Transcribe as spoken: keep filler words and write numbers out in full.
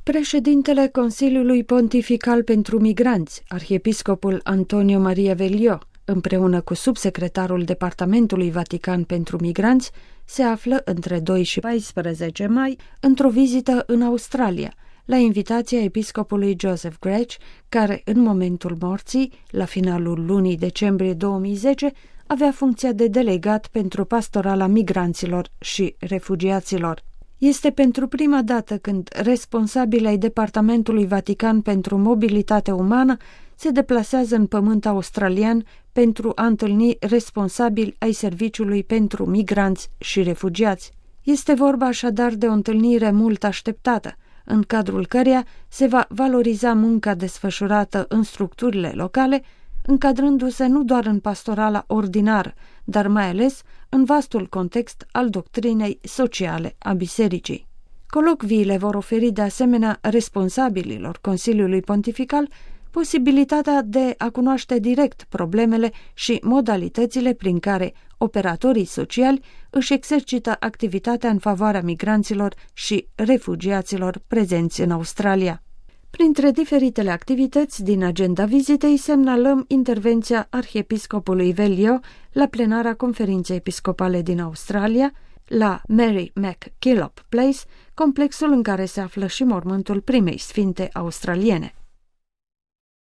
Președintele Consiliului Pontifical pentru Migranți, arhiepiscopul Antonio Maria Velio, împreună cu subsecretarul Departamentului Vatican pentru Migranți, se află între doi și paisprezece mai într-o vizită în Australia, la invitația episcopului Joseph Grech, care în momentul morții, la finalul lunii decembrie două mii zece, avea funcția de delegat pentru pastorala migranților și refugiaților. Este pentru prima dată când responsabili ai Departamentului Vatican pentru Mobilitate Umană se deplasează în pământ australian pentru a întâlni responsabili ai Serviciului pentru Migranți și Refugiați. Este vorba așadar de o întâlnire mult așteptată, în cadrul căreia se va valoriza munca desfășurată în structurile locale, încadrându-se nu doar în pastorala ordinară, dar mai ales în vastul context al doctrinei sociale a bisericii. Colocviile vor oferi de asemenea responsabililor Consiliului Pontifical posibilitatea de a cunoaște direct problemele și modalitățile prin care operatorii sociali își exercită activitatea în favoarea migranților și refugiaților prezenți în Australia. Printre diferitele activități din agenda vizitei semnalăm intervenția arhiepiscopului Velio la plenara conferinței episcopale din Australia, la Mary MacKillop Place, complexul în care se află și mormântul primei sfinte australiene.